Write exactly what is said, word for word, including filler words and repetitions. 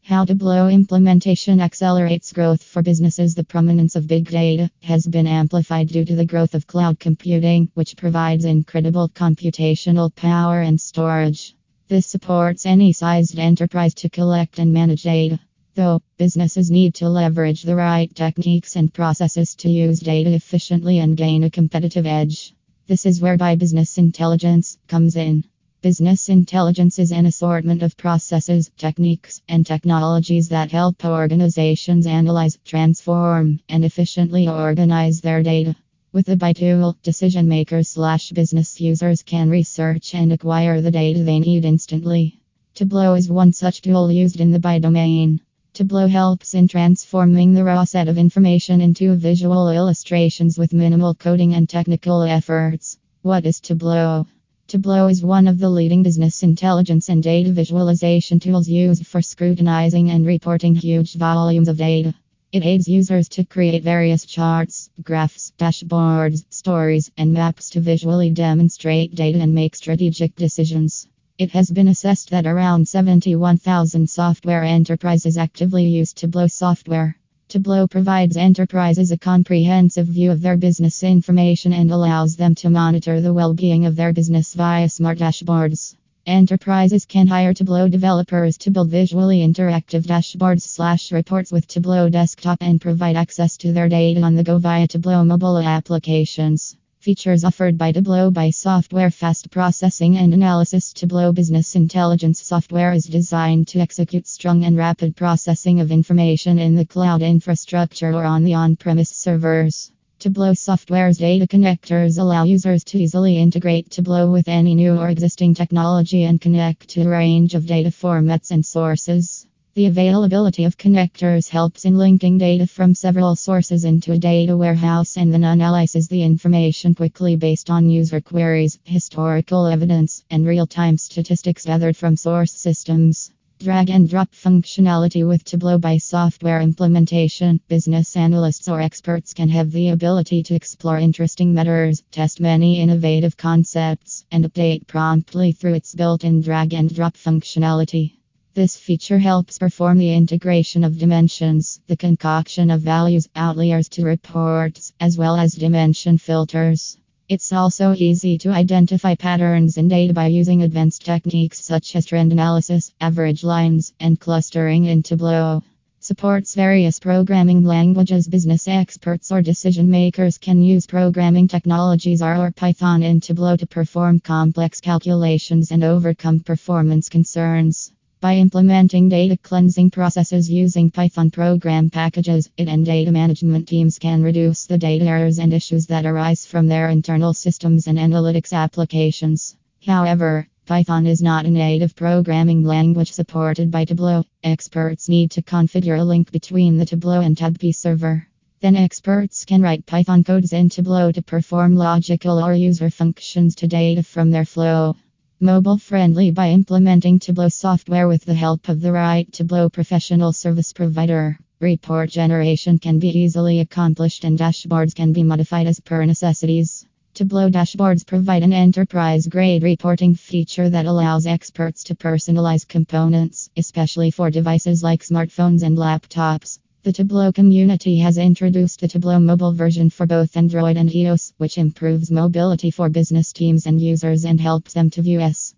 How Tableau implementation accelerates growth for businesses. The prominence of big data has been amplified due to the growth of cloud computing, which provides incredible computational power and storage. This supports any sized enterprise to collect and manage data. Though, businesses need to leverage the right techniques and processes to use data efficiently and gain a competitive edge. This is whereby business intelligence comes in. Business intelligence is an assortment of processes, techniques, and technologies that help organizations analyze, transform, and efficiently organize their data. With the B I tool, decision makers slash business users can research and acquire the data they need instantly. Tableau is one such tool used in the B I domain. Tableau helps in transforming the raw set of information into visual illustrations with minimal coding and technical efforts. What is Tableau? Tableau is one of the leading business intelligence and data visualization tools used for scrutinizing and reporting huge volumes of data. It aids users to create various charts, graphs, dashboards, stories, and maps to visually demonstrate data and make strategic decisions. It has been assessed that around seventy-one thousand software enterprises actively use Tableau software. Tableau provides enterprises a comprehensive view of their business information and allows them to monitor the well-being of their business via smart dashboards. Enterprises can hire Tableau developers to build visually interactive dashboards slash reports with Tableau Desktop and provide access to their data on the go via Tableau mobile applications. Features offered by Tableau by software: fast processing and analysis. Tableau Business Intelligence software is designed to execute strong and rapid processing of information in the cloud infrastructure or on the on-premise servers. Tableau software's data connectors allow users to easily integrate Tableau with any new or existing technology and connect to a range of data formats and sources. The availability of connectors helps in linking data from several sources into a data warehouse and then analyzes the information quickly based on user queries, historical evidence, and real-time statistics gathered from source systems. Drag and drop functionality with Tableau by software implementation. Business analysts or experts can have the ability to explore interesting matters, test many innovative concepts, and update promptly through its built-in drag and drop functionality. This feature helps perform the integration of dimensions, the concoction of values, outliers to reports, as well as dimension filters. It's also easy to identify patterns in data by using advanced techniques such as trend analysis, average lines, and clustering in Tableau. Supports various programming languages. Business experts or decision makers can use programming technologies R or Python in Tableau to perform complex calculations and overcome performance concerns. By implementing data cleansing processes using Python program packages, it and data management teams can reduce the data errors and issues that arise from their internal systems and analytics applications. However, Python is not a native programming language supported by Tableau. Experts need to configure a link between the Tableau and TabP server. Then experts can write Python codes in Tableau to perform logical or user functions to data from their flow. Mobile friendly by implementing Tableau software with the help of the right Tableau professional service provider. Report generation can be easily accomplished and dashboards can be modified as per necessities. Tableau dashboards provide an enterprise-grade reporting feature that allows experts to personalize components, especially for devices like smartphones and laptops. The Tableau community has introduced the Tableau mobile version for both Android and iOS, which improves mobility for business teams and users and helps them to view S.